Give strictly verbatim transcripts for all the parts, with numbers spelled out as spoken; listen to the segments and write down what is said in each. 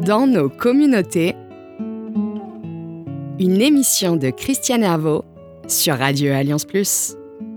Dans nos communautés, une émission de Christiane Herveau sur Radio Alliance Plus.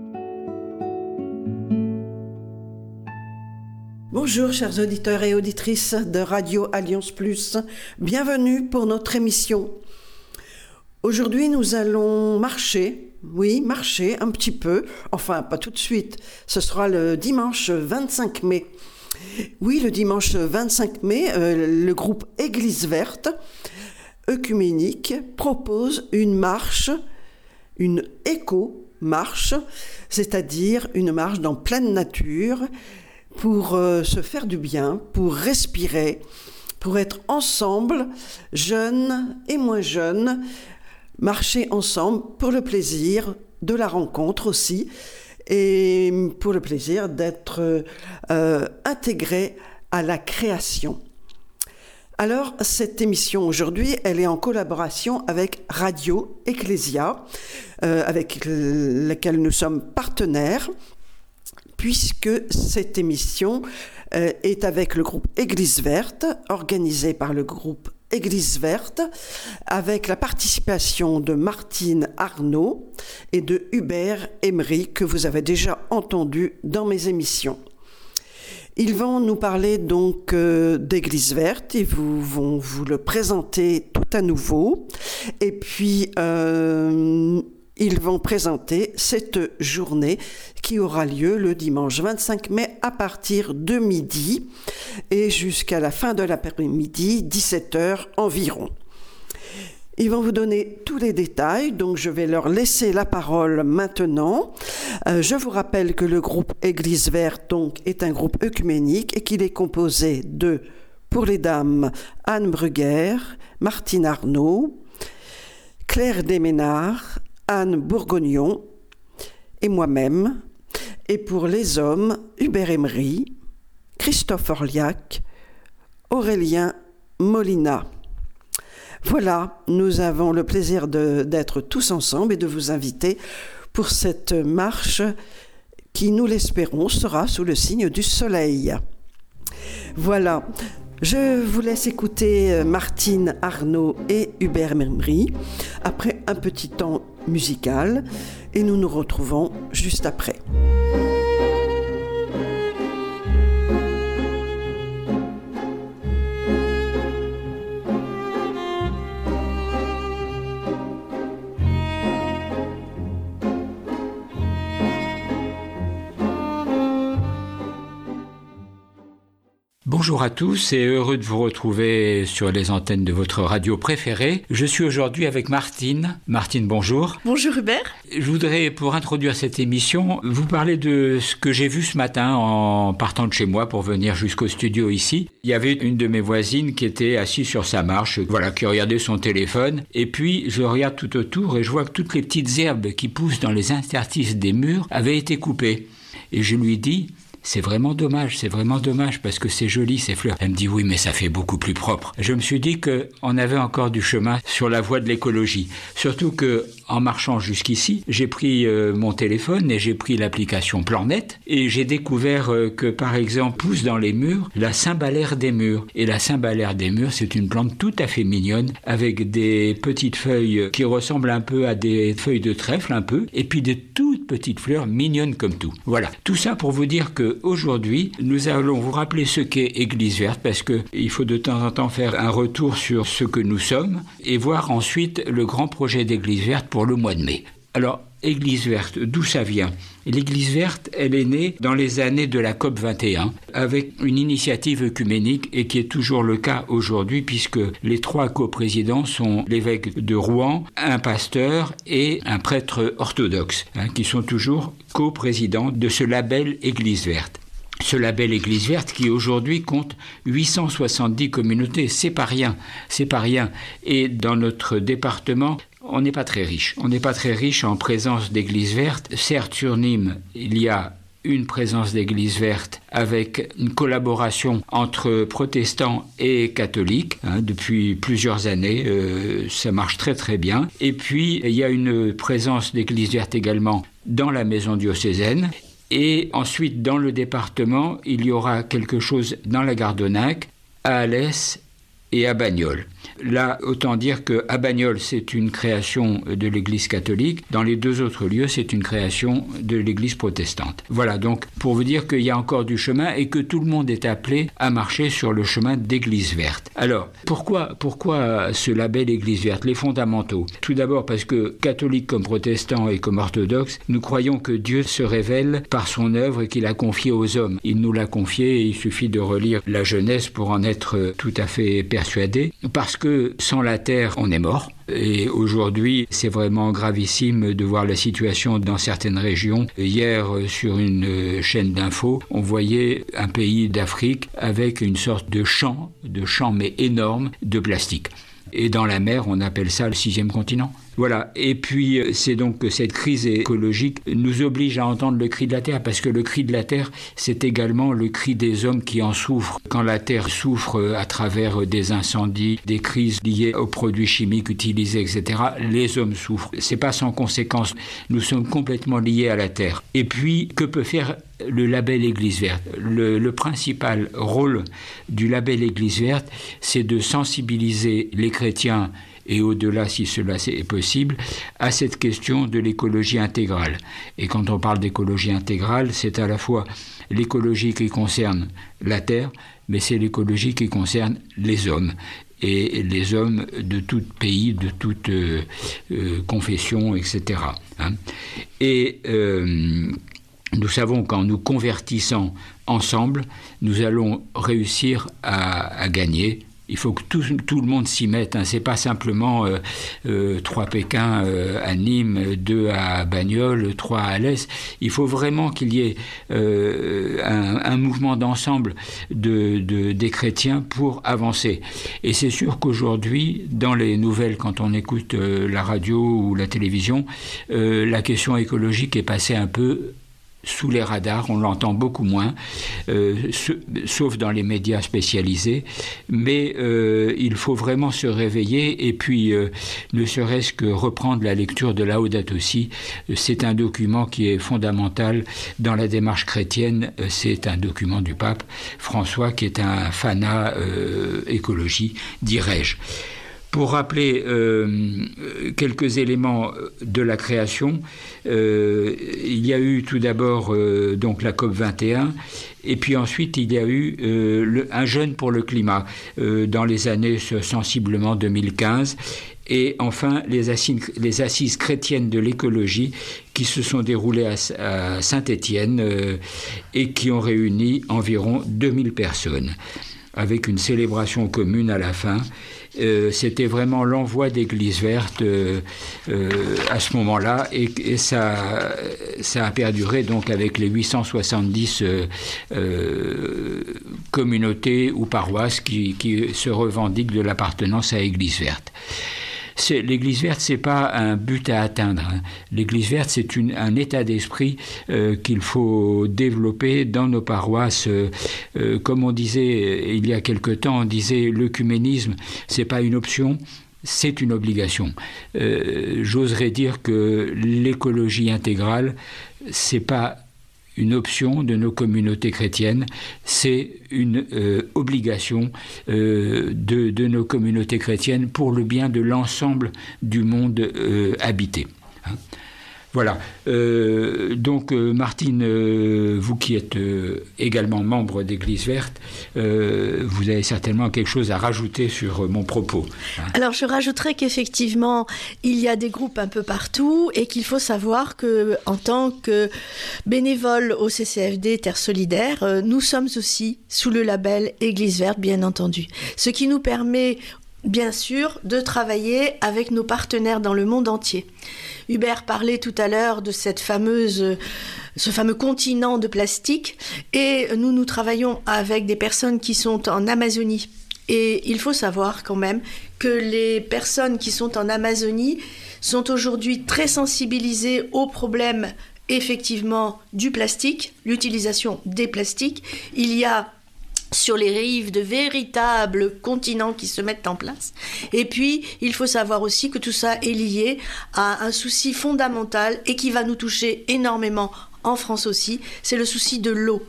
Bonjour chers auditeurs et auditrices de Radio Alliance Plus, bienvenue pour notre émission. Aujourd'hui nous allons marcher, oui marcher un petit peu, enfin pas tout de suite, ce sera le dimanche vingt-cinq mai. Oui, le dimanche vingt-cinq mai, euh, le groupe Église Verte, œcuménique, propose une marche, une éco-marche, c'est-à-dire une marche dans pleine nature pour euh, se faire du bien, pour respirer, pour être ensemble, jeunes et moins jeunes, marcher ensemble pour le plaisir de la rencontre aussi, et pour le plaisir d'être euh, intégré à la création. Alors, cette émission aujourd'hui, elle est en collaboration avec Radio Ecclésia, euh, avec laquelle nous sommes partenaires, puisque cette émission euh, est avec le groupe Église Verte, organisé par le groupe Église Verte, avec la participation de Martine Arnaud et de Hubert Emery, que vous avez déjà entendu dans mes émissions. Ils vont nous parler donc euh, d'Église Verte, ils vous, vont vous le présenter tout à nouveau, et puis euh, ils vont présenter cette journée qui aura lieu le dimanche vingt-cinq mai à partir de midi et jusqu'à la fin de l'après-midi, dix-sept heures environ. Ils vont vous donner tous les détails, donc je vais leur laisser la parole maintenant. Euh, je vous rappelle que le groupe Église Verte donc, est un groupe œcuménique et qu'il est composé de, pour les dames, Anne Bruguer, Martine Arnaud, Claire Desménards, Anne Bourgognon et moi-même. Et pour les hommes, Hubert Emery, Christophe Orliac, Aurélien Molina. Voilà, nous avons le plaisir de, d'être tous ensemble et de vous inviter pour cette marche qui, nous l'espérons, sera sous le signe du soleil. Voilà, je vous laisse écouter Martine Arnaud et Hubert Emery après un petit temps musical et nous nous retrouvons juste après. Bonjour à tous et heureux de vous retrouver sur les antennes de votre radio préférée. Je suis aujourd'hui avec Martine. Martine, bonjour. Bonjour Hubert. Je voudrais, pour introduire cette émission, vous parler de ce que j'ai vu ce matin en partant de chez moi pour venir jusqu'au studio ici. Il y avait une de mes voisines qui était assise sur sa marche, voilà, qui regardait son téléphone. Et puis, je regarde tout autour et je vois que toutes les petites herbes qui poussent dans les interstices des murs avaient été coupées. Et je lui dis... C'est vraiment dommage, c'est vraiment dommage parce que c'est joli ces fleurs. Elle me dit oui mais ça fait beaucoup plus propre. Je me suis dit qu'on avait encore du chemin sur la voie de l'écologie. Surtout que en marchant jusqu'ici, j'ai pris euh, mon téléphone et j'ai pris l'application Planète et j'ai découvert euh, que par exemple pousse dans les murs la cymbalaire des murs. Et la cymbalaire des murs c'est une plante tout à fait mignonne avec des petites feuilles qui ressemblent un peu à des feuilles de trèfle un peu et puis des toutes petites fleurs mignonnes comme tout. Voilà, tout ça pour vous dire que aujourd'hui, nous allons vous rappeler ce qu'est Église Verte parce qu'il faut de temps en temps faire un retour sur ce que nous sommes et voir ensuite le grand projet d'Église Verte pour le mois de mai. Alors, Église Verte, d'où ça vient ? L'Église Verte, elle est née dans les années de la C O P vingt et un avec une initiative œcuménique et qui est toujours le cas aujourd'hui puisque les trois coprésidents sont l'évêque de Rouen, un pasteur et un prêtre orthodoxe hein, qui sont toujours coprésidents de ce label Église Verte. Ce label Église Verte qui aujourd'hui compte huit cent soixante-dix communautés, c'est pas rien, c'est pas rien. Et dans notre département, on n'est pas très riche. On n'est pas très riche en présence d'églises vertes. Certes, sur Nîmes, il y a une présence d'église verte avec une collaboration entre protestants et catholiques hein, depuis plusieurs années. Euh, ça marche très très bien. Et puis, il y a une présence d'église verte également dans la maison diocésaine. Et ensuite, dans le département, il y aura quelque chose dans la Gardonnac, à Alès et à Bagnoles. Là, autant dire qu'à Bagnoles, c'est une création de l'Église catholique. Dans les deux autres lieux, c'est une création de l'Église protestante. Voilà, donc pour vous dire qu'il y a encore du chemin et que tout le monde est appelé à marcher sur le chemin d'Église verte. Alors, pourquoi, pourquoi ce label Église verte? Les fondamentaux. Tout d'abord parce que, catholiques comme protestants et comme orthodoxes, nous croyons que Dieu se révèle par son œuvre et qu'il a confié aux hommes. Il nous l'a confié et il suffit de relire la Genèse pour en être tout à fait persuadé. Parce que sans la terre, on est mort. Et aujourd'hui, c'est vraiment gravissime de voir la situation dans certaines régions. Hier, sur une chaîne d'infos, on voyait un pays d'Afrique avec une sorte de champ, de champ mais énorme, de plastique. Et dans la mer, on appelle ça le sixième continent. Voilà. Et puis, c'est donc que cette crise écologique nous oblige à entendre le cri de la terre, parce que le cri de la terre, c'est également le cri des hommes qui en souffrent. Quand la terre souffre à travers des incendies, des crises liées aux produits chimiques utilisés, et cetera, les hommes souffrent. C'est pas sans conséquence. Nous sommes complètement liés à la terre. Et puis, que peut faire le label Église verte? Le, le principal rôle du label Église verte, c'est de sensibiliser les chrétiens et au-delà, si cela est possible, à cette question de l'écologie intégrale. Et quand on parle d'écologie intégrale, c'est à la fois l'écologie qui concerne la terre, mais c'est l'écologie qui concerne les hommes. Et les hommes de tout pays, de toute euh, euh, confession, et cetera. Hein. Et euh, nous savons qu'en nous convertissant ensemble, nous allons réussir à, à gagner. Il faut que tout, tout le monde s'y mette. Hein. C'est pas simplement euh, euh, trois Pékin euh, à Nîmes, deux à Bagnoles, trois à Alès. Il faut vraiment qu'il y ait euh, un, un mouvement d'ensemble de, de, des chrétiens pour avancer. Et c'est sûr qu'aujourd'hui, dans les nouvelles, quand on écoute euh, la radio ou la télévision, euh, la question écologique est passée un peu sous les radars, on l'entend beaucoup moins, euh, sauf dans les médias spécialisés, mais euh, il faut vraiment se réveiller et puis euh, ne serait-ce que reprendre la lecture de Laudato Si. C'est un document qui est fondamental dans la démarche chrétienne, c'est un document du pape François qui est un fanat euh, écologie, dirais-je. Pour rappeler euh, quelques éléments de la création, euh, il y a eu tout d'abord euh, donc la COP vingt et un, et puis ensuite il y a eu euh, le, un jeûne pour le climat euh, dans les années sensiblement deux mille quinze, et enfin les assises, les assises chrétiennes de l'écologie qui se sont déroulées à, à Saint-Étienne euh, et qui ont réuni environ deux mille personnes, avec une célébration commune à la fin. Euh, c'était vraiment l'envoi d'Église verte euh, euh, à ce moment-là, et, et ça, ça a perduré donc avec les huit cent soixante-dix euh, euh, communautés ou paroisses qui, qui se revendiquent de l'appartenance à Église verte. C'est, l'Église verte, c'est pas un but à atteindre. Hein. L'Église verte, c'est une, un état d'esprit euh, qu'il faut développer dans nos paroisses. Euh, euh, comme on disait il y a quelque temps, on disait l'œcuménisme, c'est pas une option, c'est une obligation. Euh, j'oserais dire que l'écologie intégrale, c'est pas une option de nos communautés chrétiennes, c'est une euh, obligation euh, de, de nos communautés chrétiennes pour le bien de l'ensemble du monde euh, habité. Hein. Voilà. Euh, donc, euh, Martine, euh, vous qui êtes euh, également membre d'Église verte, euh, vous avez certainement quelque chose à rajouter sur euh, mon propos. Hein. Alors, je rajouterais qu'effectivement, il y a des groupes un peu partout et qu'il faut savoir qu'en tant que bénévole au C C F D Terre Solidaire, euh, nous sommes aussi sous le label Église verte, bien entendu. Ce qui nous permet, bien sûr, de travailler avec nos partenaires dans le monde entier. Hubert parlait tout à l'heure de cette fameuse, ce fameux continent de plastique, et nous, nous travaillons avec des personnes qui sont en Amazonie. Et il faut savoir quand même que les personnes qui sont en Amazonie sont aujourd'hui très sensibilisées au problème, effectivement, du plastique, l'utilisation des plastiques. Il y a sur les rives de véritables continents qui se mettent en place. Et puis, il faut savoir aussi que tout ça est lié à un souci fondamental et qui va nous toucher énormément en France aussi, c'est le souci de l'eau.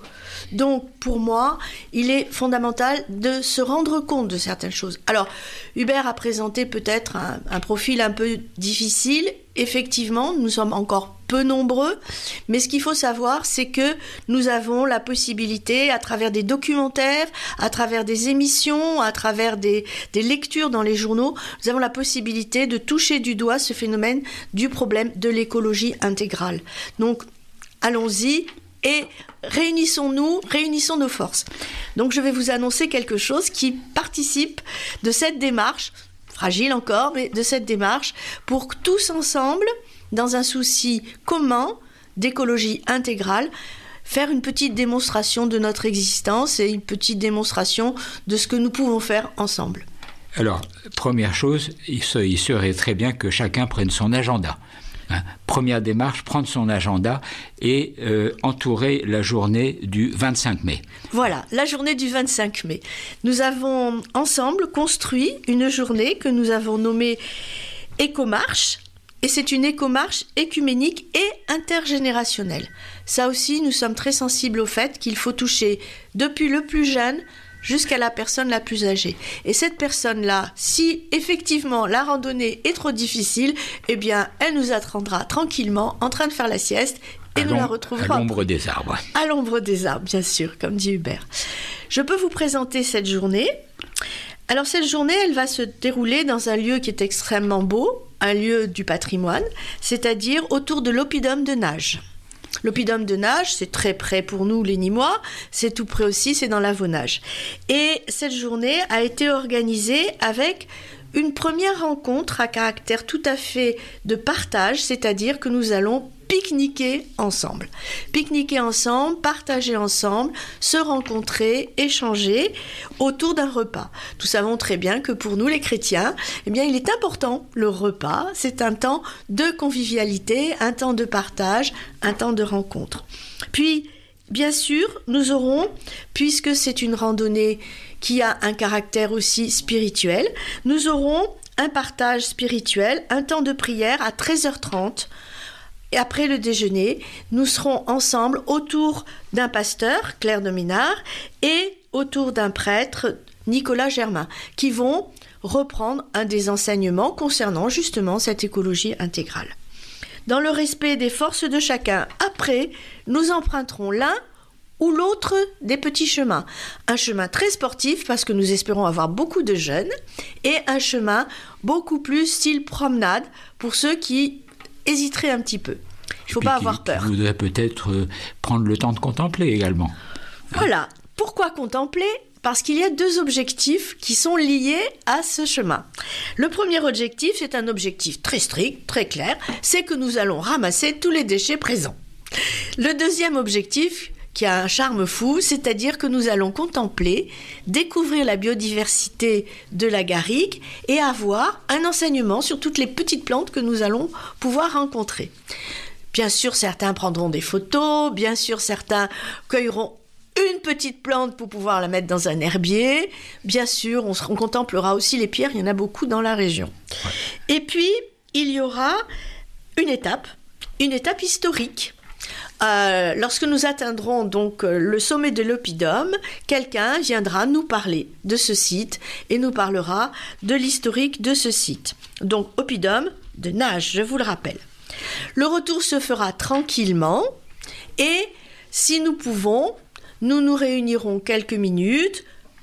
Donc, pour moi, il est fondamental de se rendre compte de certaines choses. Alors, Hubert a présenté peut-être un, un profil un peu difficile. Effectivement, nous sommes encore peu nombreux, mais ce qu'il faut savoir, c'est que nous avons la possibilité, à travers des documentaires, à travers des émissions, à travers des, des lectures dans les journaux, nous avons la possibilité de toucher du doigt ce phénomène du problème de l'écologie intégrale. Donc, allons-y et réunissons-nous, réunissons nos forces. Donc, je vais vous annoncer quelque chose qui participe de cette démarche, fragile encore, mais de cette démarche, pour que tous ensemble, dans un souci commun d'écologie intégrale, faire une petite démonstration de notre existence et une petite démonstration de ce que nous pouvons faire ensemble. Alors, première chose, il serait très bien que chacun prenne son agenda. Hein, première démarche, prendre son agenda et euh, entourer la journée du vingt-cinq mai. Voilà, la journée du vingt-cinq mai. Nous avons ensemble construit une journée que nous avons nommée Écomarche. Et c'est une écomarche écuménique et intergénérationnelle. Ça aussi, nous sommes très sensibles au fait qu'il faut toucher depuis le plus jeune jusqu'à la personne la plus âgée. Et cette personne-là, si effectivement la randonnée est trop difficile, eh bien, elle nous attendra tranquillement en train de faire la sieste et nous la retrouvera à l'ombre des arbres. À l'ombre des arbres, bien sûr, comme dit Hubert. Je peux vous présenter cette journée. Alors, cette journée, elle va se dérouler dans un lieu qui est extrêmement beau, un lieu du patrimoine, c'est-à-dire autour de l'oppidum de Nages. L'oppidum de Nages, c'est très près pour nous, les Nîmois, c'est tout près aussi, c'est dans l'Avonage. Et cette journée a été organisée avec une première rencontre à caractère tout à fait de partage, c'est-à-dire que nous allons pique-niquer ensemble. Pique-niquer ensemble, partager ensemble, se rencontrer, échanger autour d'un repas. Nous savons très bien que pour nous les chrétiens, eh bien, il est important le repas, c'est un temps de convivialité, un temps de partage, un temps de rencontre. Puis, bien sûr, nous aurons, puisque c'est une randonnée qui a un caractère aussi spirituel, nous aurons un partage spirituel, un temps de prière à treize heures trente. Et après le déjeuner, nous serons ensemble autour d'un pasteur, Claire de Ménard, et autour d'un prêtre, Nicolas Germain, qui vont reprendre un des enseignements concernant justement cette écologie intégrale. Dans le respect des forces de chacun, après, nous emprunterons l'un ou l'autre des petits chemins. Un chemin très sportif parce que nous espérons avoir beaucoup de jeunes et un chemin beaucoup plus style promenade pour ceux qui hésiteraient un petit peu. Il ne faut pas qui, avoir peur. Vous voudrez peut-être euh, prendre le temps de contempler également. Voilà. Pourquoi contempler ? Parce qu'il y a deux objectifs qui sont liés à ce chemin. Le premier objectif, c'est un objectif très strict, très clair, c'est que nous allons ramasser tous les déchets présents. Le deuxième objectif, qui a un charme fou, c'est-à-dire que nous allons contempler, découvrir la biodiversité de la garrigue et avoir un enseignement sur toutes les petites plantes que nous allons pouvoir rencontrer. Bien sûr, certains prendront des photos, bien sûr, certains cueilleront une petite plante pour pouvoir la mettre dans un herbier. Bien sûr, on, se, on contemplera aussi les pierres, il y en a beaucoup dans la région. Ouais. Et puis, il y aura une étape, une étape historique. Euh, lorsque nous atteindrons donc euh, le sommet de l'oppidum, quelqu'un viendra nous parler de ce site et nous parlera de l'historique de ce site. Donc, oppidum de Nages, je vous le rappelle. Le retour se fera tranquillement et si nous pouvons, nous nous réunirons quelques minutes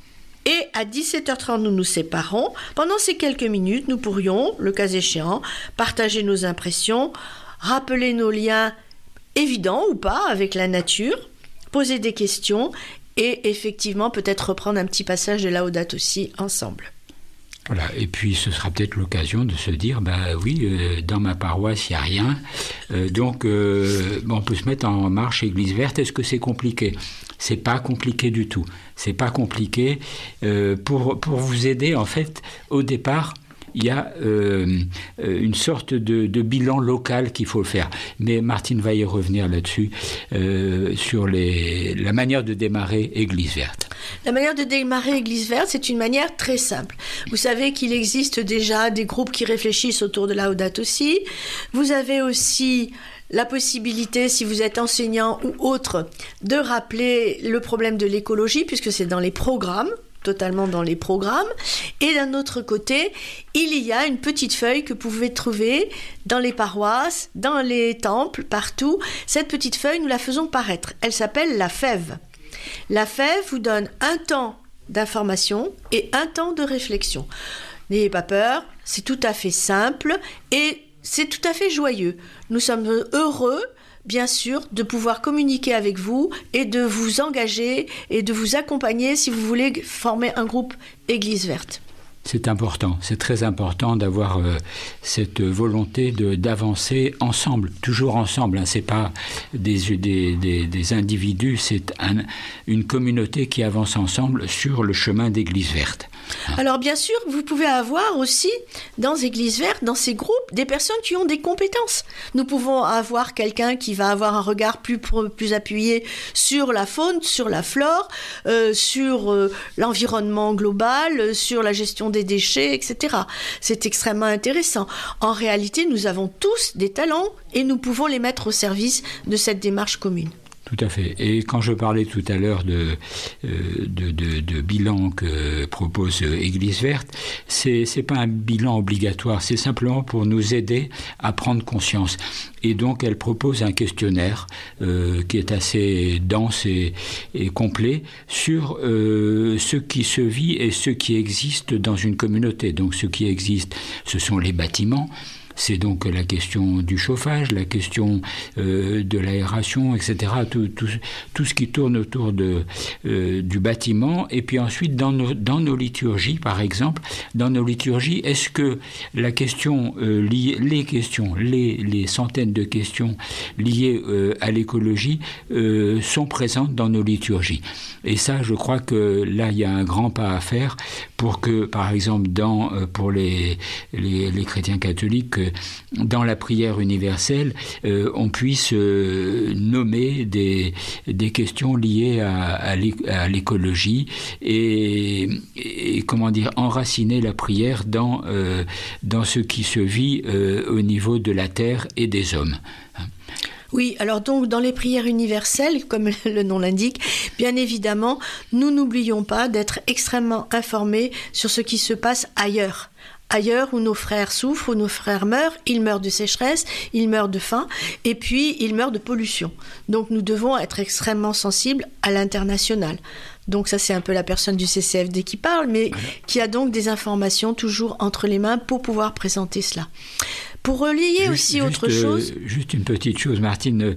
et à dix-sept heures trente, nous nous séparons. Pendant ces quelques minutes, nous pourrions, le cas échéant, partager nos impressions, rappeler nos liens évidents ou pas avec la nature, poser des questions et effectivement peut-être reprendre un petit passage de Laudate aussi ensemble. Voilà, et puis ce sera peut-être l'occasion de se dire, bah oui, euh, dans ma paroisse, il n'y a rien, euh, donc euh, on peut se mettre en marche église verte. Est-ce que c'est compliqué ? C'est pas compliqué du tout. C'est pas compliqué. Euh, pour, pour vous aider, en fait, au départ, il y a euh, une sorte de, de bilan local qu'il faut faire. Mais Martine va y revenir là-dessus, euh, sur les, la manière de démarrer Église Verte. La manière de démarrer Église Verte, c'est une manière très simple. Vous savez qu'il existe déjà des groupes qui réfléchissent autour de Laudato Si. Vous avez aussi la possibilité, si vous êtes enseignant ou autre, de rappeler le problème de l'écologie, puisque c'est dans les programmes, totalement dans les programmes. Et d'un autre côté, il y a une petite feuille que vous pouvez trouver dans les paroisses, dans les temples, partout. Cette petite feuille, nous la faisons paraître. Elle s'appelle la F E V. La F E V vous donne un temps d'information et un temps de réflexion. N'ayez pas peur, c'est tout à fait simple et c'est tout à fait joyeux. Nous sommes heureux, bien sûr, de pouvoir communiquer avec vous et de vous engager et de vous accompagner si vous voulez former un groupe Église Verte. C'est important, c'est très important d'avoir euh, cette volonté de, d'avancer ensemble, toujours ensemble. Hein. C'est pas des, des, des, des individus, c'est un, une communauté qui avance ensemble sur le chemin d'Église Verte. Alors bien sûr, vous pouvez avoir aussi dans Église Verte, dans ces groupes, des personnes qui ont des compétences. Nous pouvons avoir quelqu'un qui va avoir un regard plus, plus appuyé sur la faune, sur la flore, euh, sur euh, l'environnement global, sur la gestion des déchets, et cetera. C'est extrêmement intéressant. En réalité, nous avons tous des talents et nous pouvons les mettre au service de cette démarche commune. Tout à fait. Et quand je parlais tout à l'heure de, euh, de, de, de bilan que propose Église Verte, c'est, c'est pas un bilan obligatoire, c'est simplement pour nous aider à prendre conscience. Et donc, elle propose un questionnaire euh, qui est assez dense et, et complet sur euh, ce qui se vit et ce qui existe dans une communauté. Donc, ce qui existe, ce sont les bâtiments. C'est donc la question du chauffage, la question euh, de l'aération, et cetera. Tout, tout, tout ce qui tourne autour de, euh, du bâtiment. Et puis ensuite, dans nos, dans nos liturgies, par exemple, dans nos liturgies, est-ce que la question euh, liée, les questions, les, les centaines de questions liées euh, à l'écologie euh, sont présentes dans nos liturgies? Et ça, je crois que là, il y a un grand pas à faire pour que, par exemple, dans, euh, pour les, les, les chrétiens catholiques, dans la prière universelle, euh, on puisse euh, nommer des, des questions liées à, à, à l'écologie et, et, comment dire, enraciner la prière dans, euh, dans ce qui se vit euh, au niveau de la terre et des hommes. Oui, alors donc dans les prières universelles, comme le nom l'indique, bien évidemment, nous n'oublions pas d'être extrêmement informés sur ce qui se passe ailleurs. Ailleurs où nos frères souffrent, où nos frères meurent, ils meurent de sécheresse, ils meurent de faim, et puis ils meurent de pollution. Donc nous devons être extrêmement sensibles à l'international. Donc ça, c'est un peu la personne du C C F D qui parle, mais qui a donc des informations toujours entre les mains pour pouvoir présenter cela. Pour relier juste, aussi juste, autre chose... Euh, juste une petite chose, Martine,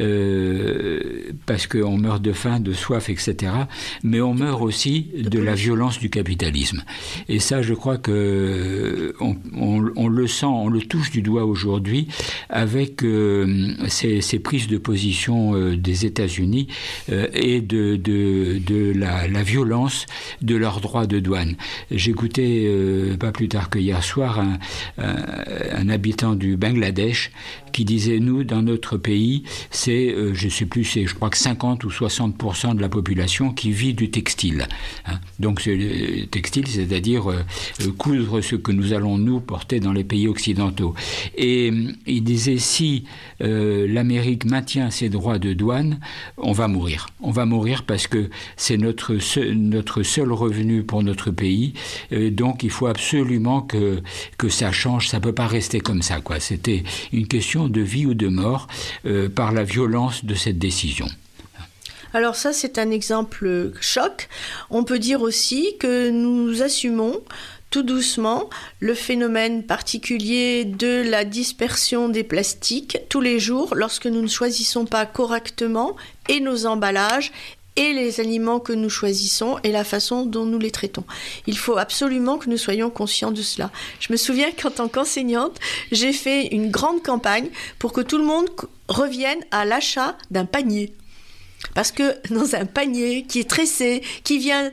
euh, parce qu'on meurt de faim, de soif, et cetera, mais on meurt aussi de, de la violence du capitalisme. Et ça, je crois que on, on, on le sent, on le touche du doigt aujourd'hui avec euh, ces, ces prises de position euh, des États-Unis euh, et de, de, de la, la violence de leurs droits de douane. J'écoutais, euh, pas plus tard que hier soir, un, un, un habitant du Bangladesh qui disait, nous, dans notre pays, c'est, euh, je ne sais plus, c'est, je crois que cinquante ou soixante pour cent de la population qui vit du textile. Hein. Donc, c'est le textile, c'est-à-dire euh, coudre ce que nous allons, nous, porter dans les pays occidentaux. Et euh, il disait, si euh, l'Amérique maintient ses droits de douane, on va mourir. On va mourir parce que c'est notre seul, notre seul revenu pour notre pays. Euh, donc, il faut absolument que, que ça change. Ça ne peut pas rester comme ça, quoi. C'était une question de vie ou de mort euh, par la violence de cette décision. Alors ça, c'est un exemple choc. On peut dire aussi que nous assumons tout doucement le phénomène particulier de la dispersion des plastiques tous les jours lorsque nous ne choisissons pas correctement et nos emballages et les aliments que nous choisissons et la façon dont nous les traitons. Il faut absolument que nous soyons conscients de cela. Je me souviens qu'en tant qu'enseignante, j'ai fait une grande campagne pour que tout le monde revienne à l'achat d'un panier. Parce que dans un panier qui est tressé, qui vient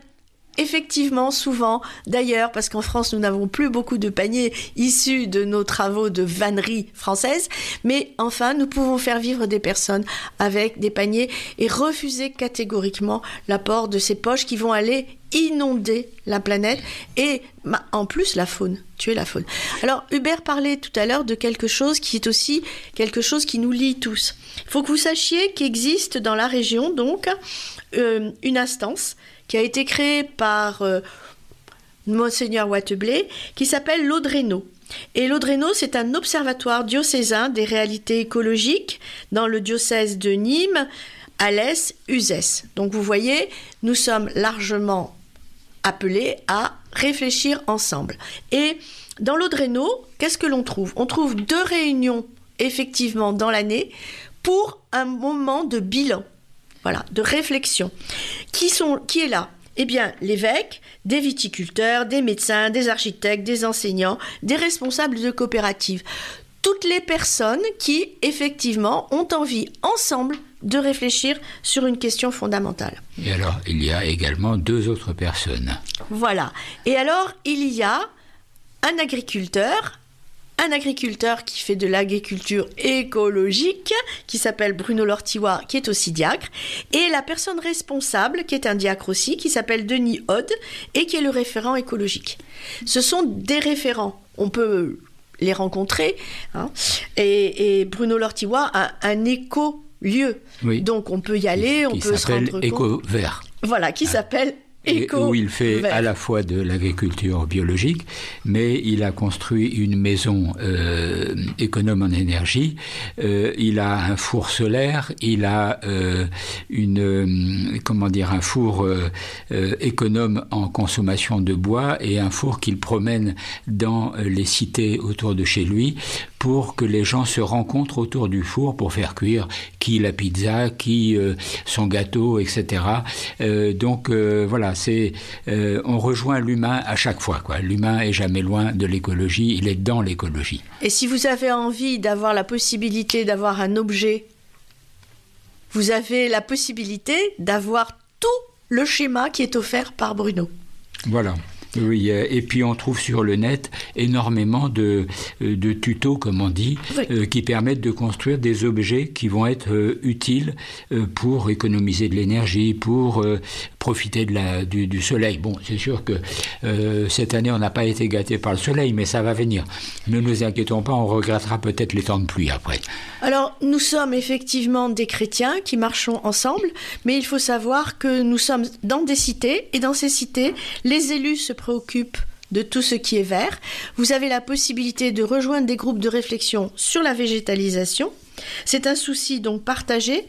effectivement, souvent, d'ailleurs, parce qu'en France, nous n'avons plus beaucoup de paniers issus de nos travaux de vannerie française, mais enfin, nous pouvons faire vivre des personnes avec des paniers et refuser catégoriquement l'apport de ces poches qui vont aller inonder la planète et en plus la faune, tuer la faune. Alors Hubert parlait tout à l'heure de quelque chose qui est aussi quelque chose qui nous lie tous. Il faut que vous sachiez qu'existe dans la région donc euh, une instance qui a été créée par euh, Monseigneur Wateblé qui s'appelle l'Audreno. Et l'Audreno, c'est un observatoire diocésain des réalités écologiques dans le diocèse de Nîmes, Alès, Uzès. Donc vous voyez, nous sommes largement appelés à réfléchir ensemble. Et dans l'Audreno, qu'est-ce que l'on trouve ? On trouve deux réunions, effectivement, dans l'année pour un moment de bilan, voilà, de réflexion. Qui, sont, qui est là ? Eh bien, l'évêque, des viticulteurs, des médecins, des architectes, des enseignants, des responsables de coopératives. Toutes les personnes qui, effectivement, ont envie, ensemble, de réfléchir sur une question fondamentale. Et alors, il y a également deux autres personnes. Voilà. Et alors, il y a un agriculteur, un agriculteur qui fait de l'agriculture écologique, qui s'appelle Bruno Lortillois, qui est aussi diacre, et la personne responsable, qui est un diacre aussi, qui s'appelle Denis Hode, et qui est le référent écologique. Ce sont des référents. On peut les rencontrer, hein, et, et Bruno Lortillois a un éco lieu. Oui. Donc on peut y aller, qui, on peut se rendre compte. Éco-Vert. Voilà, qui ah. s'appelle Éco-Vert. Où il fait à la fois de l'agriculture biologique, mais il a construit une maison euh, économe en énergie. Euh, il a un four solaire, il a euh, une euh, comment dire un four euh, euh, économe en consommation de bois et un four qu'il promène dans les cités autour de chez lui pour que les gens se rencontrent autour du four pour faire cuire qui la pizza, qui euh, son gâteau, et cetera. Euh, donc euh, voilà, c'est euh, on rejoint l'humain à chaque fois, quoi. L'humain est jamais loin de l'écologie, il est dans l'écologie. Et si vous avez envie d'avoir la possibilité d'avoir un objet, vous avez la possibilité d'avoir tout le schéma qui est offert par Bruno. Voilà. Oui, et puis on trouve sur le net énormément de, de tutos, comme on dit, oui. euh, qui permettent de construire des objets qui vont être euh, utiles euh, pour économiser de l'énergie, pour euh, profiter de la, du, du soleil. Bon, c'est sûr que euh, cette année, on n'a pas été gâtés par le soleil, mais ça va venir. Ne nous inquiétons pas, on regrettera peut-être les temps de pluie après. Alors, nous sommes effectivement des chrétiens qui marchons ensemble, mais il faut savoir que nous sommes dans des cités, et dans ces cités, les élus se préoccupent de tout ce qui est vert. Vous avez la possibilité de rejoindre des groupes de réflexion sur la végétalisation. C'est un souci donc partagé.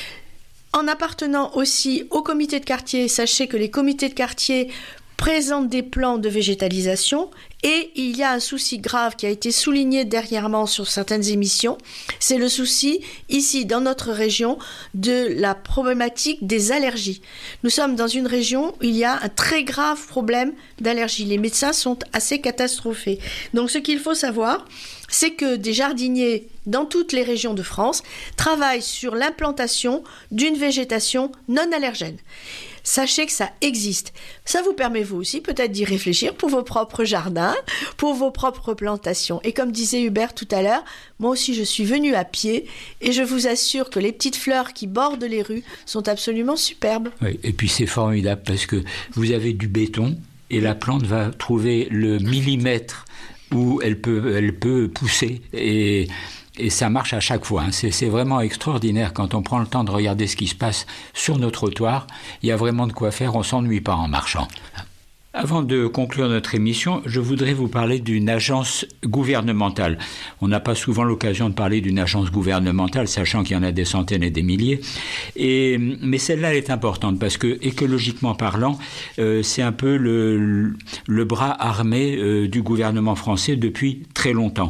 En appartenant aussi au comité de quartier, sachez que les comités de quartier présentent des plans de végétalisation et il y a un souci grave qui a été souligné dernièrement sur certaines émissions, c'est le souci ici dans notre région de la problématique des allergies. Nous sommes dans une région où il y a un très grave problème d'allergie. Les médecins sont assez catastrophés. Donc ce qu'il faut savoir, c'est que des jardiniers dans toutes les régions de France travaillent sur l'implantation d'une végétation non allergène. Sachez que ça existe. Ça vous permet vous aussi peut-être d'y réfléchir pour vos propres jardins, pour vos propres plantations. Et comme disait Hubert tout à l'heure, moi aussi je suis venue à pied et je vous assure que les petites fleurs qui bordent les rues sont absolument superbes. Oui, et puis c'est formidable parce que vous avez du béton et la plante va trouver le millimètre où elle peut, elle peut pousser et... Et ça marche à chaque fois. Hein. C'est, c'est vraiment extraordinaire quand on prend le temps de regarder ce qui se passe sur nos trottoirs. Il y a vraiment de quoi faire, on ne s'ennuie pas en marchant. Avant de conclure notre émission, je voudrais vous parler d'une agence gouvernementale. On n'a pas souvent l'occasion de parler d'une agence gouvernementale, sachant qu'il y en a des centaines et des milliers. Et, mais celle-là est importante parce que, écologiquement parlant, euh, c'est un peu le, le bras armé euh, du gouvernement français depuis très longtemps.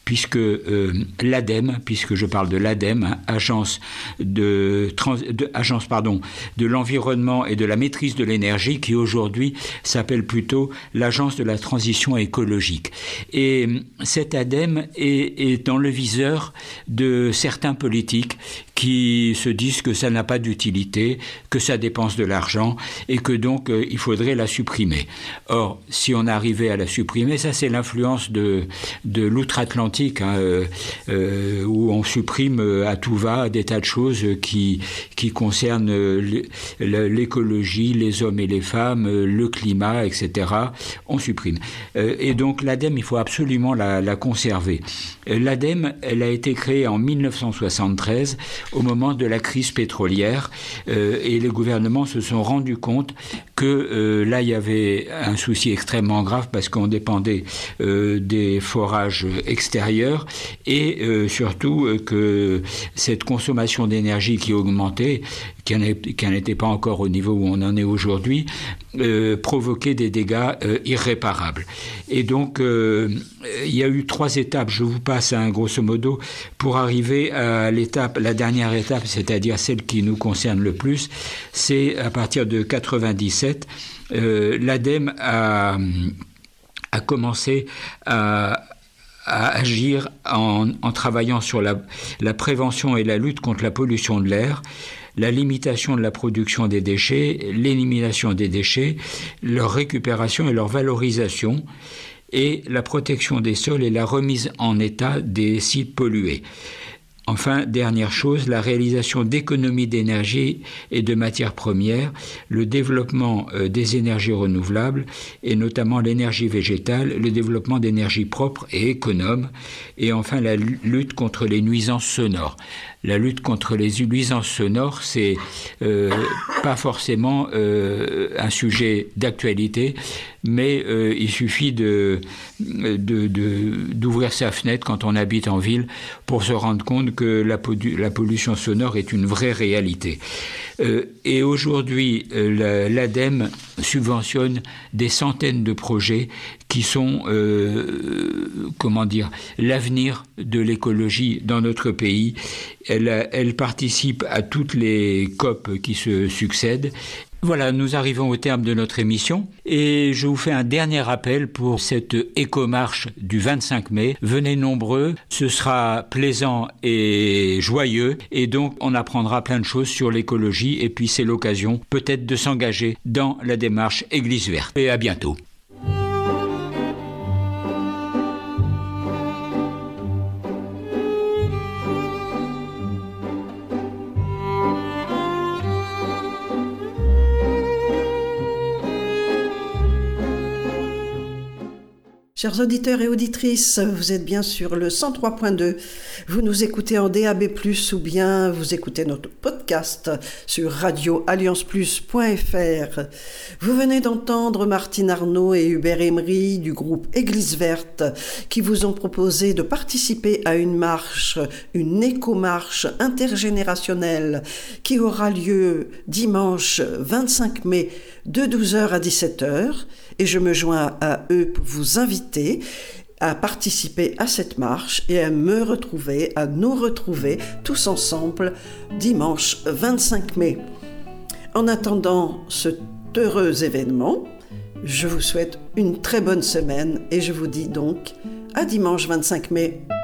puisque euh, l'ADEME, puisque je parle de l'ADEME, hein, agence de, trans, de agence pardon de l'environnement et de la maîtrise de l'énergie, qui aujourd'hui s'appelle plutôt l'agence de la transition écologique. Et cette ADEME est, est dans le viseur de certains politiques qui se disent que ça n'a pas d'utilité, que ça dépense de l'argent et que donc euh, il faudrait la supprimer. Or, si on arrivait à la supprimer, ça c'est l'influence de, de l'outre-Atlantique, hein, euh, euh, où on supprime euh, à tout va des tas de choses qui, qui concernent euh, l'écologie, les hommes et les femmes, euh, le climat, et cetera. On supprime. Euh, et donc l'ADEME, il faut absolument la, la conserver. Euh, L'ADEME, elle a été créée en dix-neuf cent soixante-treize au moment de la crise pétrolière euh, et les gouvernements se sont rendus compte que euh, là il y avait un souci extrêmement grave parce qu'on dépendait euh, des forages extérieurs et euh, surtout euh, que cette consommation d'énergie qui augmentait, qui n'était pas encore au niveau où on en est aujourd'hui, euh, provoquait des dégâts euh, irréparables. Et donc euh, il y a eu trois étapes, je vous passe hein, grosso modo, pour arriver à l'étape, la dernière étape, c'est-à-dire celle qui nous concerne le plus, c'est à partir de quatre-vingt-dix-sept, euh, l'ADEME a, a commencé à à agir en, en travaillant sur la, la prévention et la lutte contre la pollution de l'air, la limitation de la production des déchets, l'élimination des déchets, leur récupération et leur valorisation, et la protection des sols et la remise en état des sites pollués. Enfin, dernière chose, la réalisation d'économies d'énergie et de matières premières, le développement euh, des énergies renouvelables et notamment l'énergie végétale, le développement d'énergies propres et économes, et enfin la lutte contre les nuisances sonores. La lutte contre les nuisances sonores, c'est euh, pas forcément euh, un sujet d'actualité, mais euh, il suffit de, de, de, d'ouvrir sa fenêtre quand on habite en ville pour se rendre compte que la, la pollution sonore est une vraie réalité. Euh, et aujourd'hui, euh, l'ADEME subventionne des centaines de projets qui sont, euh, comment dire, l'avenir de l'écologie dans notre pays. Elle, elle participe à toutes les C O P qui se succèdent. Voilà, nous arrivons au terme de notre émission et je vous fais un dernier appel pour cette écomarche du vingt-cinq mai. Venez nombreux, ce sera plaisant et joyeux et donc on apprendra plein de choses sur l'écologie et puis c'est l'occasion peut-être de s'engager dans la démarche Église verte. Et à bientôt. Chers auditeurs et auditrices, vous êtes bien sur le cent trois point deux. Vous nous écoutez en D A B plus, ou bien vous écoutez notre podcast sur radio alliance plus point f r. Vous venez d'entendre Martine Arnaud et Hubert Emery du groupe Église verte qui vous ont proposé de participer à une marche, une écomarche intergénérationnelle qui aura lieu dimanche vingt-cinq mai de douze heures à dix-sept heures. Et je me joins à eux pour vous inviter à participer à cette marche et à me retrouver, à nous retrouver tous ensemble dimanche vingt-cinq mai. En attendant cet heureux événement, je vous souhaite une très bonne semaine et je vous dis donc à dimanche vingt-cinq mai.